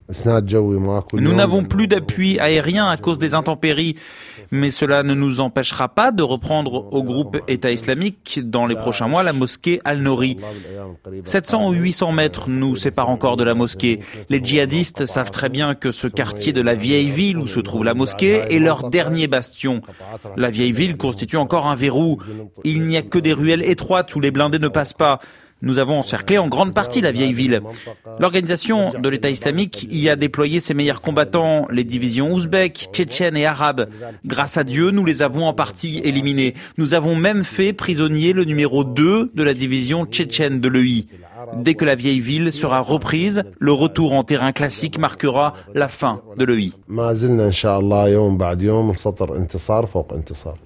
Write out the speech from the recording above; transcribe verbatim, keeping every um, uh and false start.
Nous n'avons plus d'appui aérien à cause des intempéries, mais cela ne nous empêchera pas de reprendre au groupe État islamique dans les prochains mois la mosquée Al-Nouri. sept cents ou huit cents mètres nous séparent encore de la mosquée. Les djihadistes savent très bien que ce quartier de la vieille ville où se trouve la mosquée est leur dernier bastion. La vieille ville constitue encore un verrou. Il n'y a que des ruelles étroites où les blindés ne passent pas. Nous avons encerclé en grande partie la vieille ville. L'organisation de l'État islamique y a déployé ses meilleurs combattants, les divisions ouzbèques, tchétchènes et arabes. Grâce à Dieu, nous les avons en partie éliminés. Nous avons même fait prisonnier le numéro deux de la division tchétchène de l'E I. Dès que la vieille ville sera reprise, le retour en terrain classique marquera la fin de l'E I.